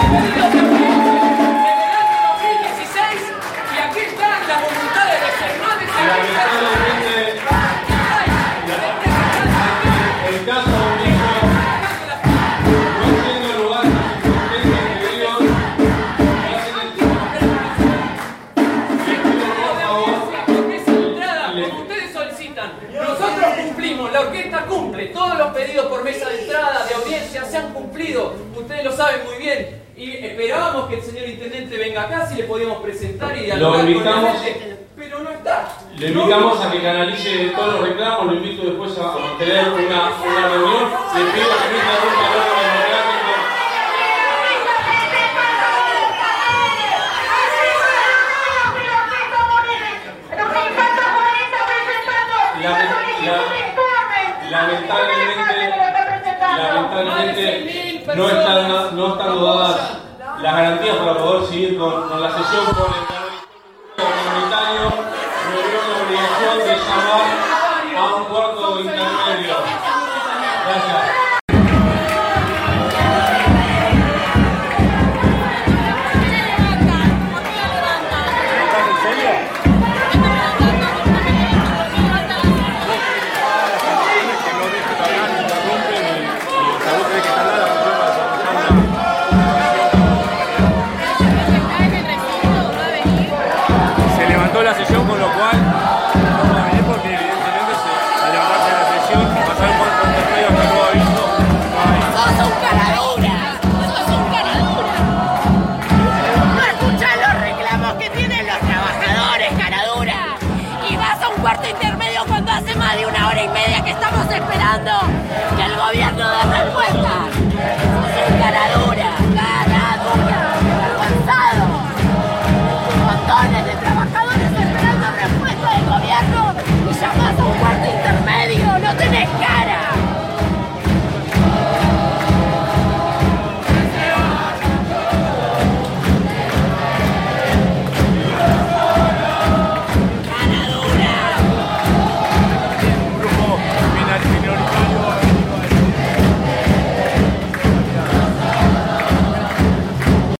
La orquesta cumple, todos los pedidos por mesa de entrada, de audiencia, se han cumplido, ustedes lo saben muy bien, y esperábamos que el señor intendente venga acá, si le podíamos presentar y dialogar con la gente, pero no está. Le invitamos a que canalice todos los reclamos, lo invito después a mantener una reunión, le pido que no interrumpa el orden democrático. Lamentablemente no están dadas las garantías para poder seguir con la sesión con el comunitario. Me veo la obligación de llamar a un cuarto intermedio. Gracias. La sesión, con lo cual no va a venir porque evidentemente al levantarse la sesión y pasar un cuarto intermedio hasta nuevo aviso no hay. ¡Sos un caradura! ¡Sos un caradura! No escuchás los reclamos que tienen los trabajadores, caradura. Y vas a un cuarto intermedio cuando hace más de 1 hora y media que estamos esperando que el gobierno dé respuesta.